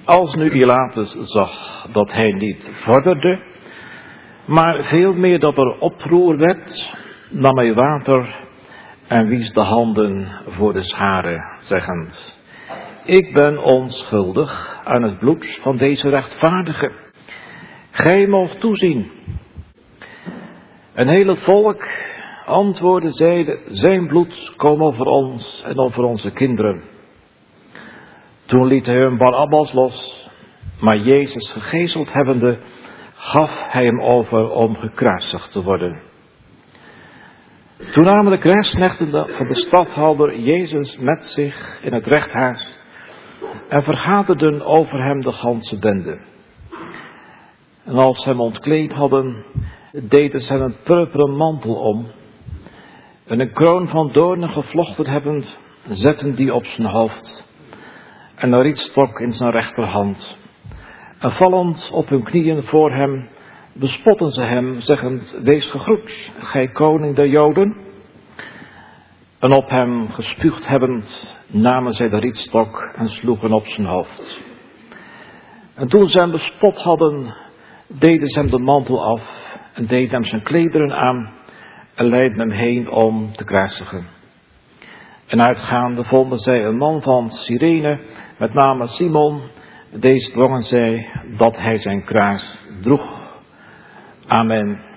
Als nu Pilatus zag dat hij niet vorderde, maar veel meer dat er oproer werd, nam hij water en wies de handen voor de scharen, zeggend: ik ben onschuldig aan het bloed van deze rechtvaardige. Gij moogt toezien. Een hele volk antwoordde, zeide: zijn bloed kom over ons en over onze kinderen. Toen liet hij hun Barabbas los, maar Jezus gegezeld hebbende, gaf hij hem over om gekruisigd te worden. Toen namen de krijgsknechten van de stadhouder Jezus met zich in het rechthuis en vergaderden over hem de ganse bende. En als ze hem ontkleed hadden, deden ze hem een purperen mantel om en een kroon van doornen gevlochten hebbend, zetten die op zijn hoofd en een rietstok in zijn rechterhand. En vallend op hun knieën voor hem, bespotten ze hem, zeggend: wees gegroet, gij koning der Joden. En op hem gespuugd hebbend, namen zij de rietstok en sloegen op zijn hoofd. En toen ze hem bespot hadden, deden ze hem de mantel af en deden hem zijn klederen aan en leidden hem heen om te kruisigen. En uitgaande vonden zij een man van Cyrene, met name Simon. Deze dwongen zij dat hij zijn kruis droeg. Amen.